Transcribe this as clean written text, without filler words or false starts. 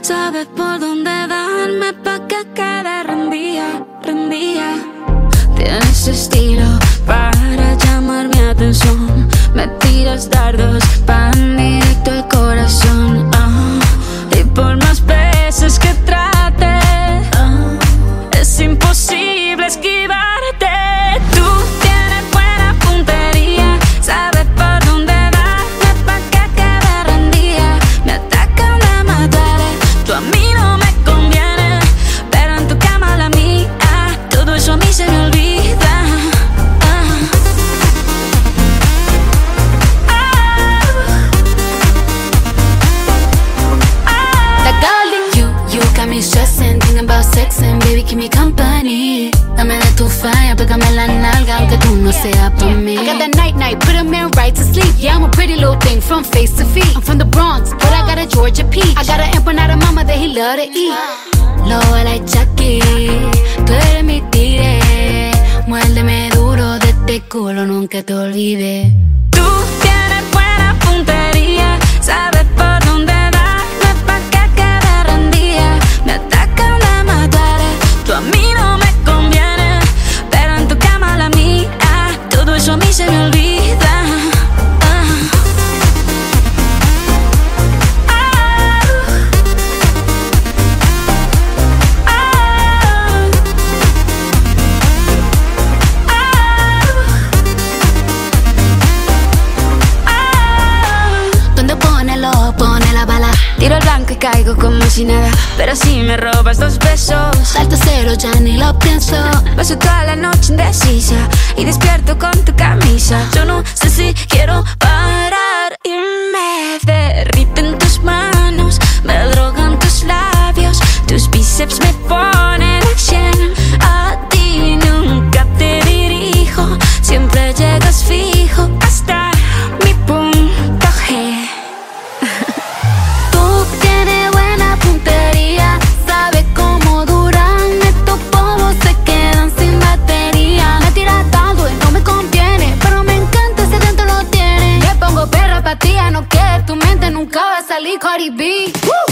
sabes por dónde darme pa' que quede rendida, rendida. Tienes estilo para llamar mi atención. Me tiras dardos pan directo al corazón. Y por más veces que trate, es imposible esquivarte. Tú tienes buena puntería, sabes por dónde darme pa' que quede rendida. Me atacan de matar, tú a mí no me conviene, pero en tu cama la mía, todo eso a mí se me olvida. Stressing, thinking about sex and baby, keep me company. Dame de tu fire, pégame la nalga, aunque tú no seas pa' mí. I got that night, put a man right to sleep. Yeah, I'm a pretty little thing from face to feet. I'm from the Bronx, but I got a Georgia peach. I got an empanada mama that he love to eat. Low like Chucky, tú eres mi tigre. Muérdeme duro de este culo, nunca te olvides. Tú tienes buena puntería, sabes por dónde darme pa' que quede rendida. Me atacan de matar, tú a mí no me conviene, pero en tu cama la mía, todo eso a mí se me olvida. Pone la bala. Tiro el blanco y caigo como si nada, pero si me robas 2 besos, salto cero, ya ni lo pienso. Paso toda la noche indecisa y despierto con tu camisa. Yo no sé si quiero parar y me derriten tus manos, me drogan tus labios, tus bíceps me ponen a 100. A ti nunca te dirijo, siempre llegas fijo hasta mi punto G. No que tu mente nunca va a salir Cardi B.